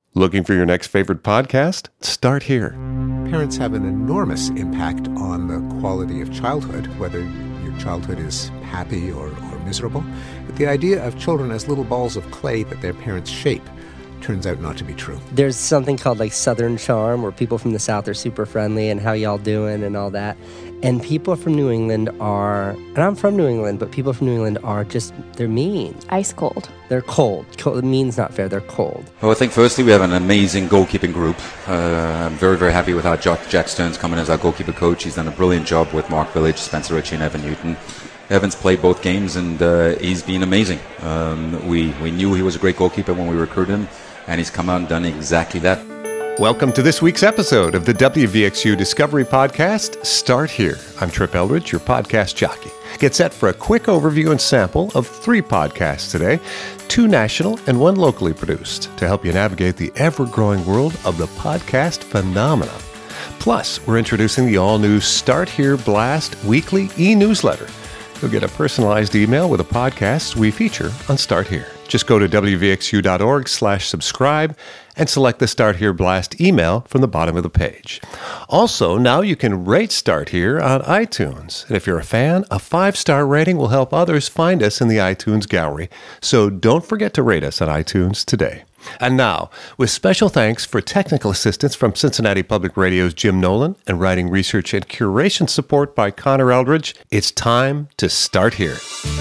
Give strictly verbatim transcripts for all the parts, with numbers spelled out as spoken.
Looking for your next favorite podcast? Start here. Parents have an enormous impact on the quality of childhood, whether your childhood is happy or, or miserable. But the idea of children as little balls of clay that their parents shape turns out not to be true. There's something called like Southern charm, where people from the South are super friendly and how y'all doing and all that. And people from New England are, and I'm from New England, but people from New England are just, they're mean. Ice cold. They're cold. cold. Mean's not fair, they're cold. Well, I think firstly we have an amazing goalkeeping group. Uh, I'm very, very happy with how Jack, Jack Stearns coming as our goalkeeper coach. He's done a brilliant job with Mark Village, Spencer Ritchie and Evan Newton. Evan's played both games and uh, he's been amazing. Um, we, we knew he was a great goalkeeper when we recruited him, and he's come out and done exactly that. Welcome to this week's episode of the W V X U Discovery Podcast, Start Here. I'm Trip Eldridge, your podcast jockey. Get set for a quick overview and sample of three podcasts today, two national and one locally produced, to help you navigate the ever-growing world of the podcast phenomenon. Plus, we're introducing the all-new Start Here Blast weekly e-newsletter. You'll get a personalized email with the podcasts we feature on Start Here. Just go to W V X U dot org slash subscribe and select the Start Here Blast email from the bottom of the page. Also, now you can rate Start Here on iTunes. And if you're a fan, a five-star rating will help others find us in the iTunes gallery. So don't forget to rate us on iTunes today. And now, with special thanks for technical assistance from Cincinnati Public Radio's Jim Nolan and writing, research, and curation support by Connor Eldridge, it's time to Start Here.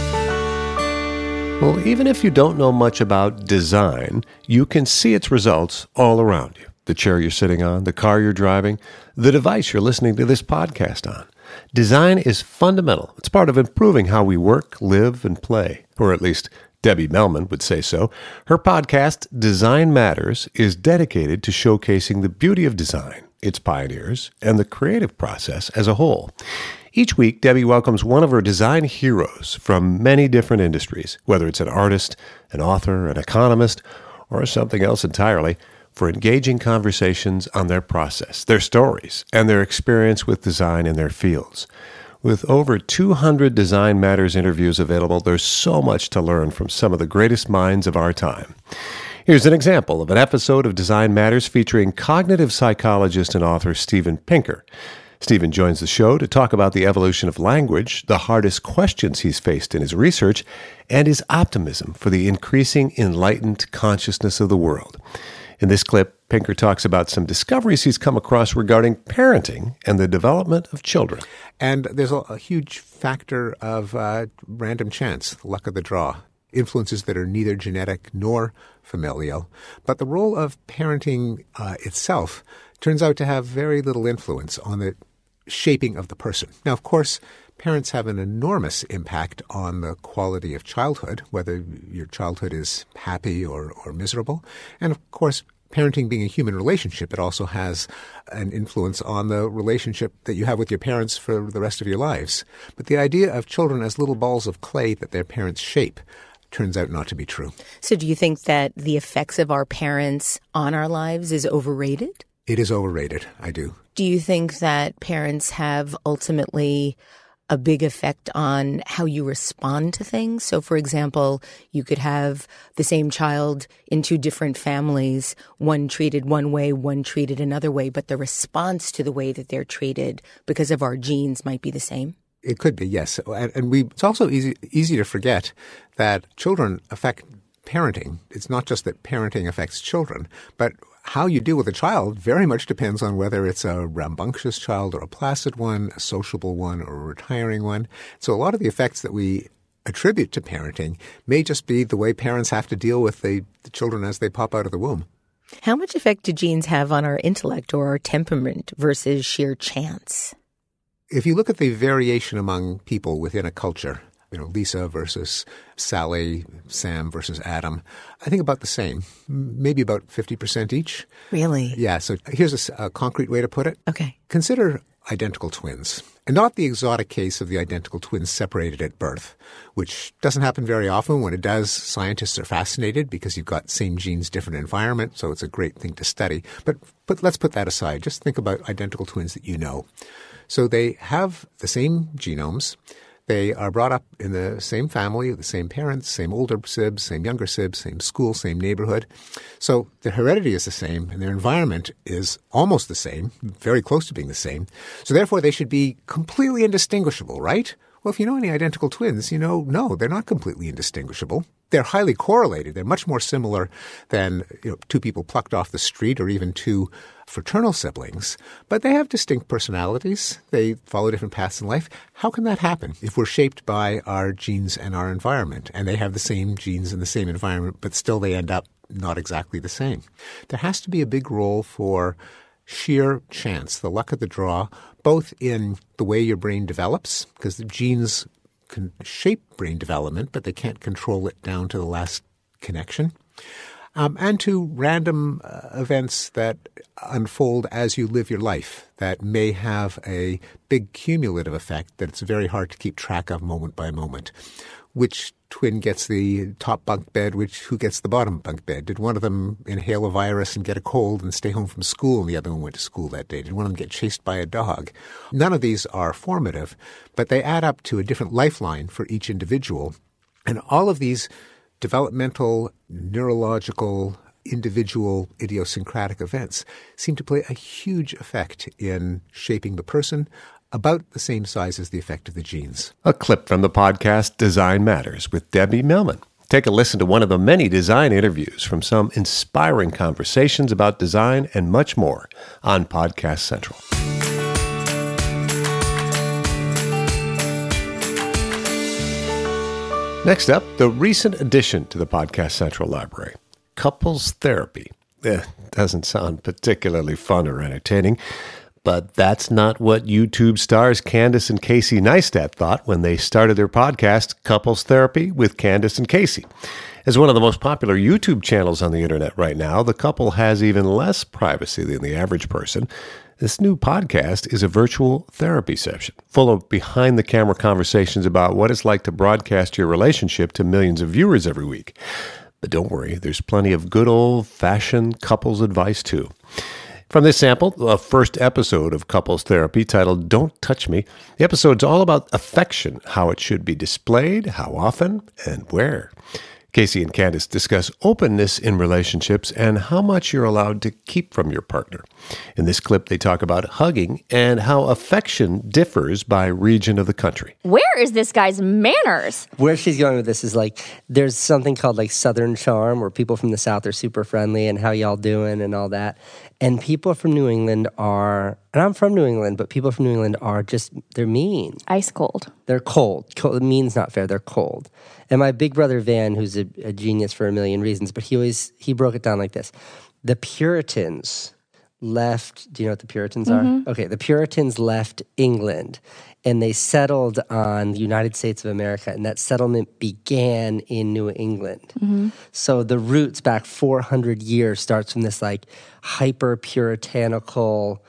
Well, even if you don't know much about design, you can see its results all around you. The chair you're sitting on, the car you're driving, the device you're listening to this podcast on. Design is fundamental. It's part of improving how we work, live, and play. Or at least Debbie Mellman would say so. Her podcast, Design Matters, is dedicated to showcasing the beauty of design, its pioneers, and the creative process as a whole. Each week, Debbie welcomes one of her design heroes from many different industries, whether it's an artist, an author, an economist, or something else entirely, for engaging conversations on their process, their stories, and their experience with design in their fields. With over two hundred Design Matters interviews available, there's so much to learn from some of the greatest minds of our time. Here's an example of an episode of Design Matters featuring cognitive psychologist and author Steven Pinker. Steven joins the show to talk about the evolution of language, the hardest questions he's faced in his research, and his optimism for the increasing enlightened consciousness of the world. In this clip, Pinker talks about some discoveries he's come across regarding parenting and the development of children. And there's a, a huge factor of uh, random chance, the luck of the draw, influences that are neither genetic nor familial. But the role of parenting uh, itself turns out to have very little influence on the shaping of the person. Now, of course, parents have an enormous impact on the quality of childhood, whether your childhood is happy or, or miserable. And of course, parenting being a human relationship, it also has an influence on the relationship that you have with your parents for the rest of your lives. But the idea of children as little balls of clay that their parents shape turns out not to be true. So do you think that the effects of our parents on our lives is overrated? It is overrated, I do. Do you think that parents have ultimately a big effect on how you respond to things? So, for example, you could have the same child in two different families, one treated one way, one treated another way, but the response to the way that they're treated because of our genes might be the same? It could be, yes. And, and we, it's also easy, easy to forget that children affect parenting. It's not just that parenting affects children, but how you deal with a child very much depends on whether it's a rambunctious child or a placid one, a sociable one or a retiring one. So a lot of the effects that we attribute to parenting may just be the way parents have to deal with the, the children as they pop out of the womb. How much effect do genes have on our intellect or our temperament versus sheer chance? If you look at the variation among people within a culture, you know, Lisa versus Sally, Sam versus Adam, I think about the same, maybe about fifty percent each. Really? Yeah. So here's a, a concrete way to put it. Okay. Consider identical twins, and not the exotic case of the identical twins separated at birth, which doesn't happen very often. When it does, scientists are fascinated because you've got same genes, different environment, so it's a great thing to study. But, but let's put that aside. Just think about identical twins that you know. So they have the same genomes. They are brought up in the same family, the same parents, same older sibs, same younger sibs, same school, same neighborhood. So their heredity is the same, and their environment is almost the same, very close to being the same. So therefore, they should be completely indistinguishable, right? Well, if you know any identical twins, you know, no, they're not completely indistinguishable. They're highly correlated. They're much more similar than, you know, two people plucked off the street or even two fraternal siblings. But they have distinct personalities. They follow different paths in life. How can that happen if we're shaped by our genes and our environment, and they have the same genes and the same environment, but still they end up not exactly the same? There has to be a big role for sheer chance, the luck of the draw, both in the way your brain develops, because the genes can shape brain development, but they can't control it down to the last connection, um, and to random uh, events that unfold as you live your life that may have a big cumulative effect that it's very hard to keep track of moment by moment. Which twin gets the top bunk bed, which who gets the bottom bunk bed? Did one of them inhale a virus and get a cold and stay home from school, and the other one went to school that day? Did one of them get chased by a dog? None of these are formative, but they add up to a different lifeline for each individual. And all of these developmental, neurological, individual idiosyncratic events seem to play a huge effect in shaping the person, about the same size as the effect of the genes. A clip from the podcast Design Matters with Debbie Millman. Take a listen to one of the many design interviews from some inspiring conversations about design and much more on Podcast Central. Next up, the recent addition to the Podcast Central library, couples therapy. Eh, doesn't sound particularly fun or entertaining. But that's not what YouTube stars Candace and Casey Neistat thought when they started their podcast, Couples Therapy with Candace and Casey. As one of the most popular YouTube channels on the internet right now, the couple has even less privacy than the average person. This new podcast is a virtual therapy session full of behind-the-camera conversations about what it's like to broadcast your relationship to millions of viewers every week. But don't worry, there's plenty of good old-fashioned couples advice, too. From this sample, the first episode of Couples Therapy titled Don't Touch Me, the episode's all about affection, how it should be displayed, how often, and where. Casey and Candace discuss openness in relationships and how much you're allowed to keep from your partner. In this clip, they talk about hugging and how affection differs by region of the country. Where is this guy's manners? Where she's going with this is like, there's something called like Southern charm, where people from the South are super friendly and how y'all doing and all that. And people from New England are, and I'm from New England, but people from New England are just, they're mean. Ice cold. They're cold. cold. Mean's not fair. They're cold. And my big brother Van, who's a, a genius for a million reasons, but he always, he broke it down like this. The Puritans left, do you know what the Puritans mm-hmm. are? Okay, the Puritans left England and they settled on the United States of America, and that settlement began in New England. Mm-hmm. So the roots back four hundred years starts from this like hyper-puritanical,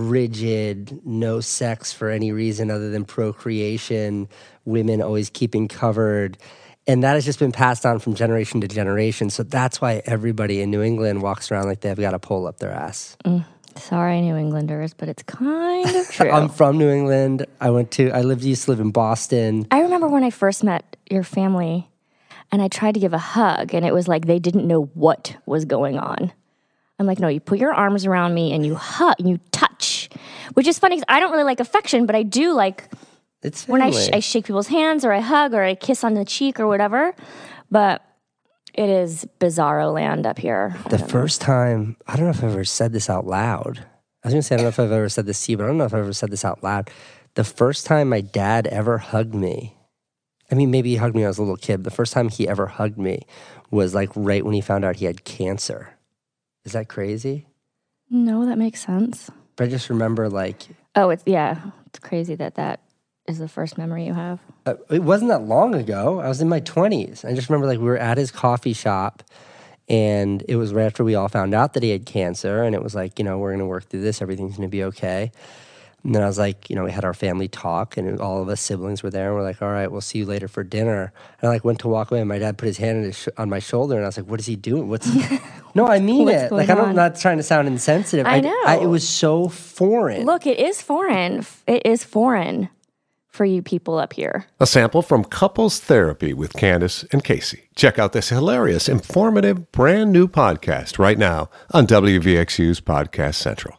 rigid, no sex for any reason other than procreation, women always keeping covered. And that has just been passed on from generation to generation. So that's why everybody in New England walks around like they've got a pole up their ass. Mm. Sorry, New Englanders, but it's kind of true. I'm from New England. I went to, I lived, used to live in Boston. I remember when I first met your family and I tried to give a hug and it was like they didn't know what was going on. I'm like, no, you put your arms around me and you hug, and you touch, which is funny because I don't really like affection, but I do like it's when I, sh- I shake people's hands or I hug or I kiss on the cheek or whatever. But it is bizarro land up here. The first know. time, I don't know if I've ever said this out loud. I was going to say, I don't know if I've ever said this to you, but I don't know if I've ever said this out loud. The first time my dad ever hugged me, I mean, maybe he hugged me when I was a little kid, but the first time he ever hugged me was like right when he found out he had cancer. Is that crazy? No, that makes sense. But I just remember like... Oh, it's yeah. It's crazy that that is the first memory you have. Uh, it wasn't that long ago. I was in my twenties. I just remember like we were at his coffee shop and it was right after we all found out that he had cancer, and it was like, you know, we're going to work through this. Everything's going to be okay. And then I was like, you know, we had our family talk and all of us siblings were there and we're like, all right, we'll see you later for dinner. And I like went to walk away and my dad put his hand on, his sh- on my shoulder and I was like, what is he doing? What's No, I mean it. Like, I'm not trying to sound insensitive. I know. I, I, it was so foreign. Look, it is foreign. It is foreign for you people up here. A sample from Couples Therapy with Candace and Casey. Check out this hilarious, informative, brand new podcast right now on W V X U's Podcast Central.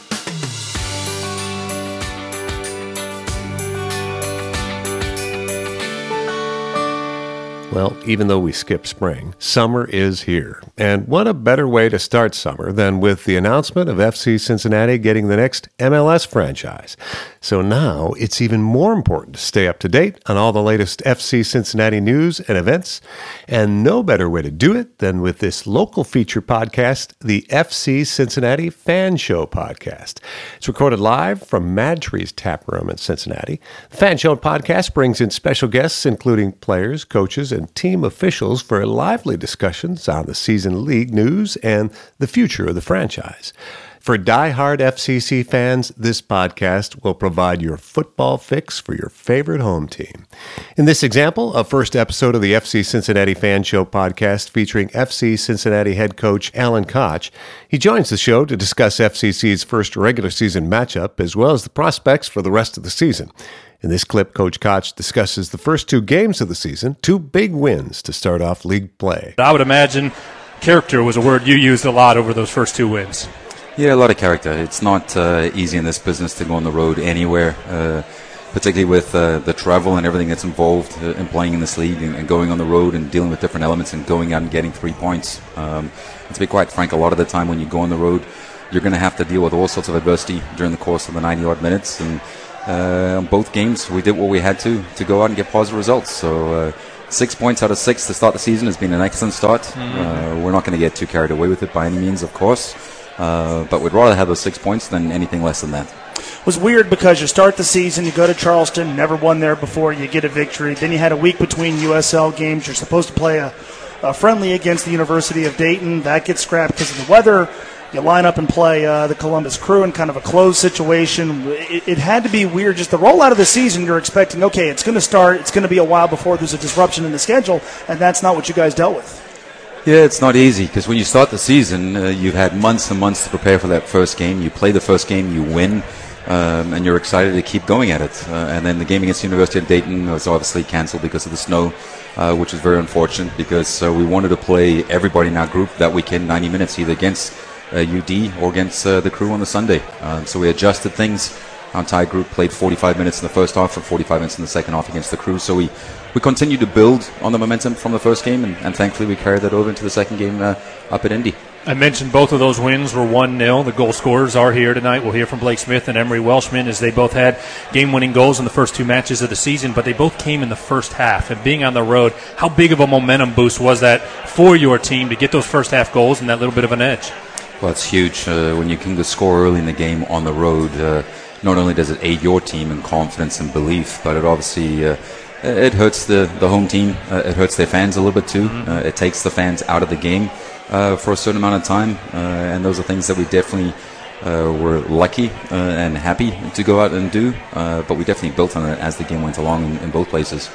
Well, even though we skip spring, summer is here. And what a better way to start summer than with the announcement of F C Cincinnati getting the next M L S franchise. So now it's even more important to stay up to date on all the latest F C Cincinnati news and events. And no better way to do it than with this local feature podcast, the F C Cincinnati Fan Show podcast. It's recorded live from Mad Tree's Tap Room in Cincinnati. The Fan Show podcast brings in special guests, including players, coaches, and team officials for lively discussions on the season, league news, and the future of the franchise. For die-hard F C C fans, this podcast will provide your football fix for your favorite home team. In this example, a first episode of the F C Cincinnati Fan Show podcast featuring F C Cincinnati head coach Alan Koch. He joins the show to discuss F C C's first regular season matchup as well as the prospects for the rest of the season. In this clip, Coach Koch discusses the first two games of the season, two big wins to start off league play. I would imagine character was a word you used a lot over those first two wins. Yeah, a lot of character. It's not uh, easy in this business to go on the road anywhere, uh, particularly with uh, the travel and everything that's involved uh, in playing in this league and, and going on the road and dealing with different elements and going out and getting three points. Um, and to be quite frank, a lot of the time when you go on the road, you're going to have to deal with all sorts of adversity during the course of the ninety-odd minutes. And uh, on both games, we did what we had to to go out and get positive results. So uh, six points out of six to start the season has been an excellent start. Mm-hmm. Uh, we're not going to get too carried away with it by any means, of course. Uh, but we'd rather have those six points than anything less than that. It was weird because you start the season, you go to Charleston, never won there before, you get a victory. Then you had a week between U S L games. You're supposed to play a, a friendly against the University of Dayton. That gets scrapped because of the weather. You line up and play uh, the Columbus Crew in kind of a closed situation. It, it had to be weird. Just the rollout of the season, you're expecting, okay, it's going to start. It's going to be a while before there's a disruption in the schedule, and that's not what you guys dealt with. Yeah, it's not easy because when you start the season, uh, you've had months and months to prepare for that first game. You play the first game, you win, um, and you're excited to keep going at it. Uh, and then the game against the University of Dayton was obviously canceled because of the snow, uh, which was very unfortunate because uh, we wanted to play everybody in our group that weekend, ninety minutes, either against uh, U D or against uh, the Crew on the Sunday. Um, so we adjusted things. Our entire group played forty-five minutes in the first half and forty-five minutes in the second half against the Crew. So we, we continued to build on the momentum from the first game, and, and thankfully we carried that over into the second game uh, up at Indy. I mentioned both of those wins were one nil. The goal scorers are here tonight. We'll hear from Blake Smith and Emery Welshman as they both had game-winning goals in the first two matches of the season, but they both came in the first half. And being on the road, how big of a momentum boost was that for your team to get those first-half goals and that little bit of an edge? Well, it's huge. Uh, when you can score early in the game on the road, uh, not only does it aid your team in confidence and belief, but it obviously uh, it hurts the, the home team. Uh, it hurts their fans a little bit too. Mm-hmm. Uh, it takes the fans out of the game uh, for a certain amount of time, uh, and those are things that we definitely uh, were lucky uh, and happy to go out and do. Uh, but we definitely built on it as the game went along in, in both places.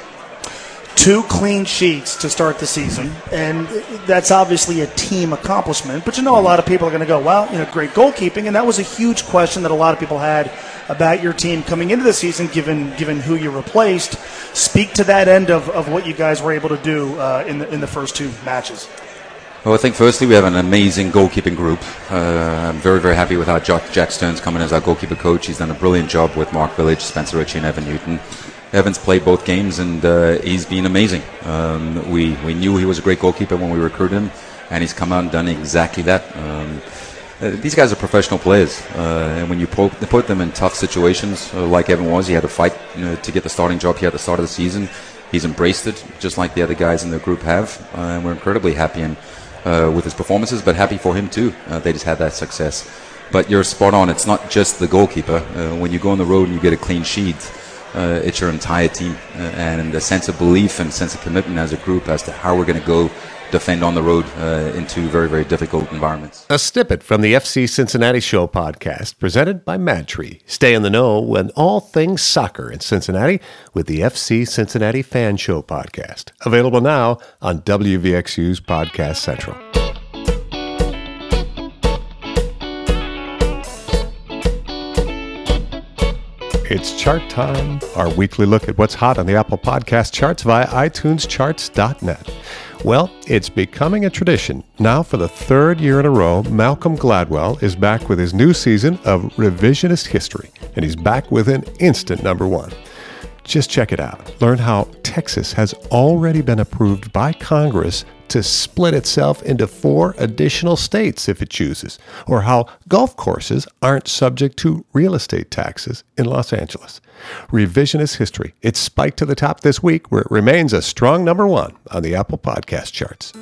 Two clean sheets to start the season, and that's obviously a team accomplishment. But you know, a lot of people are going to go, well, you know, great goalkeeping, and that was a huge question that a lot of people had about your team coming into the season, given given who you replaced. Speak to that end of, of what you guys were able to do uh, in the in the first two matches. Well, I think firstly we have an amazing goalkeeping group. Uh, I'm very, very happy with our Jack, Jack Stearns coming as our goalkeeper coach. He's done a brilliant job with Mark Village, Spencer Ritchie, and Evan Newton. Evan's played both games, and uh, he's been amazing. Um, we we knew he was a great goalkeeper when we recruited him, and he's come out and done exactly that. Um, uh, these guys are professional players, uh, and when you put, put them in tough situations, uh, like Evan was, he had to fight you know, to get the starting job here at the start of the season. He's embraced it, just like the other guys in the group have, uh, and we're incredibly happy in, uh, with his performances, but happy for him too. Uh, they just had that success. But you're spot on. It's not just the goalkeeper. Uh, when you go on the road and you get a clean sheet, Uh, it's your entire team uh, and a sense of belief and sense of commitment as a group as to how we're going to go defend on the road uh, in two very, very difficult environments. A snippet from the F C Cincinnati Show podcast presented by Mad Tree. Stay in the know when all things soccer in Cincinnati with the F C Cincinnati Fan Show podcast. Available now on W V X U's Podcast Central. It's chart time, our weekly look at what's hot on the Apple Podcast charts via i tunes charts dot net. Well, it's becoming a tradition. Now, for the third year in a row, Malcolm Gladwell is back with his new season of Revisionist History, and he's back with an instant number one. Just check it out. Learn how Texas has already been approved by Congress to split itself into four additional states if it chooses, or how golf courses aren't subject to real estate taxes in Los Angeles. Revisionist History. It's spiked to the top this week, where it remains a strong number one on the Apple Podcast charts.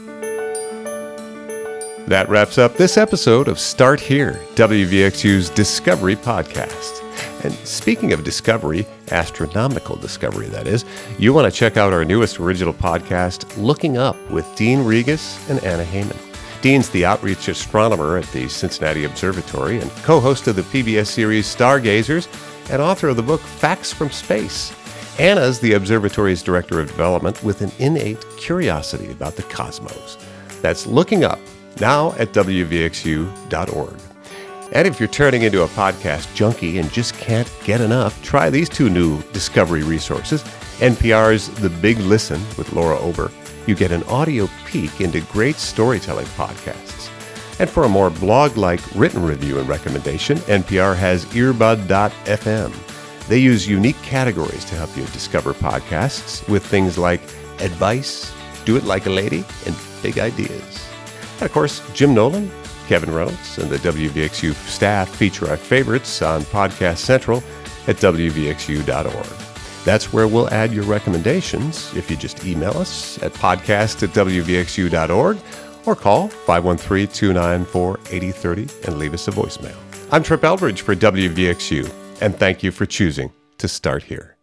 That wraps up this episode of Start Here, W V X U's Discovery Podcast. And speaking of discovery, astronomical discovery that is, you want to check out our newest original podcast, Looking Up, with Dean Regas and Anna Heyman. Dean's the outreach astronomer at the Cincinnati Observatory and co-host of the P B S series Stargazers and author of the book Facts from Space. Anna's the observatory's director of development with an innate curiosity about the cosmos. That's Looking Up, now at W V X U dot org. And if you're turning into a podcast junkie and just can't get enough, try these two new discovery resources. N P R's The Big Listen with Laura Ober. You get an audio peek into great storytelling podcasts. And for a more blog-like written review and recommendation, N P R has earbud dot f m. They use unique categories to help you discover podcasts with things like advice, do it like a lady, and big ideas. And of course, Jim Nolan, Kevin Reynolds, and the W V X U staff feature our favorites on Podcast Central at W V X U dot org. That's where we'll add your recommendations if you just email us at podcast at W V X U dot org or call five one three, two nine four, eight zero three zero and leave us a voicemail. I'm Trip Eldridge for W V X U, and thank you for choosing to start here.